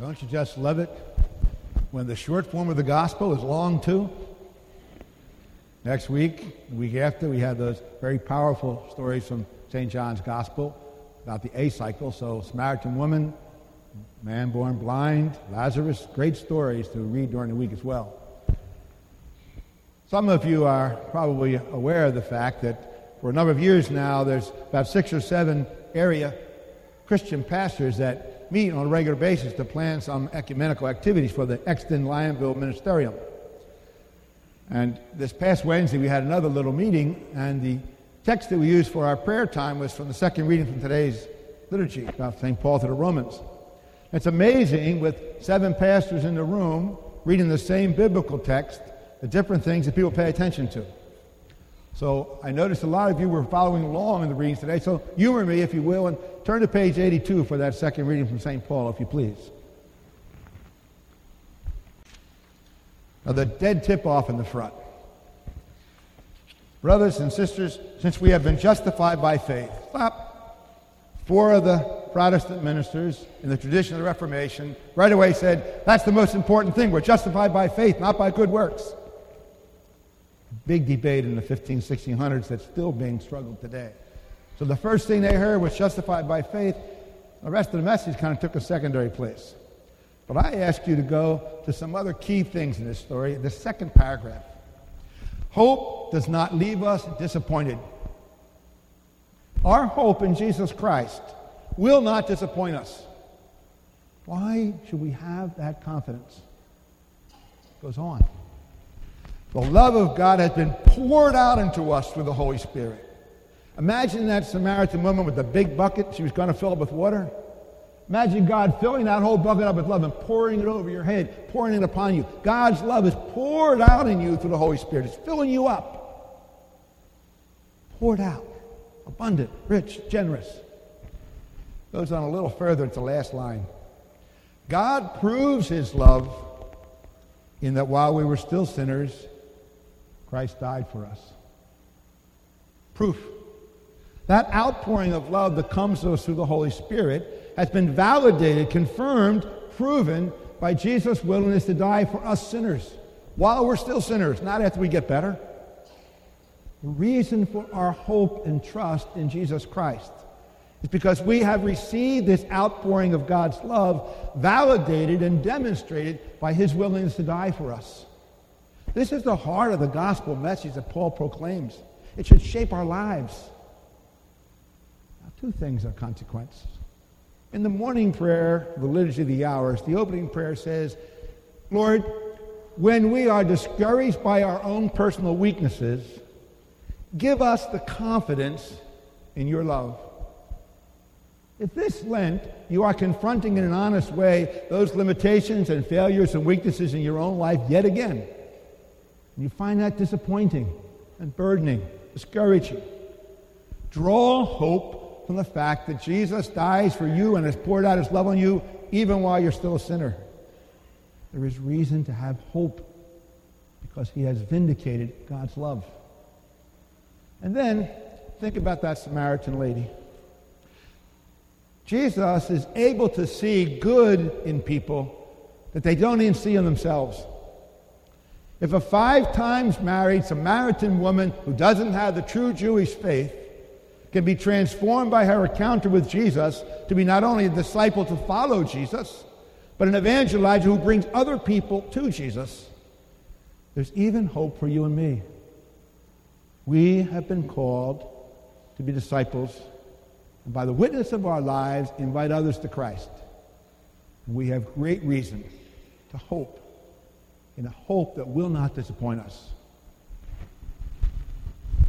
Don't you just love it when the short form of the gospel is long too? Next week, the week after, we have those very powerful stories from St. John's Gospel about the A-cycle. So Samaritan woman, man born blind, Lazarus, great stories to read during the week as well. Some of you are probably aware of the fact that for a number of years now, there's about 6 or 7 area Christian pastors that meet on a regular basis to plan some ecumenical activities for the Exton Lionville Ministerium. And this past Wednesday, we had another little meeting, and the text that we used for our prayer time was from the second reading from today's liturgy about St. Paul to the Romans. It's amazing, with 7 pastors in the room reading the same biblical text, the different things that people pay attention to. So I noticed a lot of you were following along in the readings today, so humor me, if you will, and turn to page 82 for that second reading from St. Paul, if you please. Now, the dead tip-off in the front. Brothers and sisters, since we have been justified by faith, stop. 4 of the Protestant ministers in the tradition of the Reformation right away said, that's the most important thing. We're justified by faith, not by good works. Big debate in the 1600s that's still being struggled today. So the first thing they heard was justified by faith. The rest of the message kind of took a secondary place. But I ask you to go to some other key things in this story, the second paragraph. Hope does not leave us disappointed. Our hope in Jesus Christ will not disappoint us. Why should we have that confidence? It goes on. The love of God has been poured out into us through the Holy Spirit. Imagine that Samaritan woman with the big bucket she was going to fill up with water. Imagine God filling that whole bucket up with love and pouring it over your head, pouring it upon you. God's love is poured out in you through the Holy Spirit. It's filling you up. Poured out. Abundant, rich, generous. Goes on a little further to the last line. God proves his love in that while we were still sinners, Christ died for us. Proof. That outpouring of love that comes to us through the Holy Spirit has been validated, confirmed, proven by Jesus' willingness to die for us sinners while we're still sinners, not after we get better. The reason for our hope and trust in Jesus Christ is because we have received this outpouring of God's love, validated and demonstrated by his willingness to die for us. This is the heart of the gospel message that Paul proclaims. It should shape our lives. Now, 2 things are consequences. In the morning prayer, the Liturgy of the Hours, the opening prayer says, Lord, when we are discouraged by our own personal weaknesses, give us the confidence in your love. If this Lent you are confronting in an honest way those limitations and failures and weaknesses in your own life yet again, and you find that disappointing and burdening, discouraging, draw hope from the fact that Jesus dies for you and has poured out his love on you even while you're still a sinner. There is reason to have hope because he has vindicated God's love. And then, think about that Samaritan lady. Jesus is able to see good in people that they don't even see in themselves. If a 5 times married Samaritan woman who doesn't have the true Jewish faith can be transformed by her encounter with Jesus to be not only a disciple to follow Jesus, but an evangelizer who brings other people to Jesus, there's even hope for you and me. We have been called to be disciples, and by the witness of our lives, invite others to Christ. And we have great reason to hope, in a hope that will not disappoint us.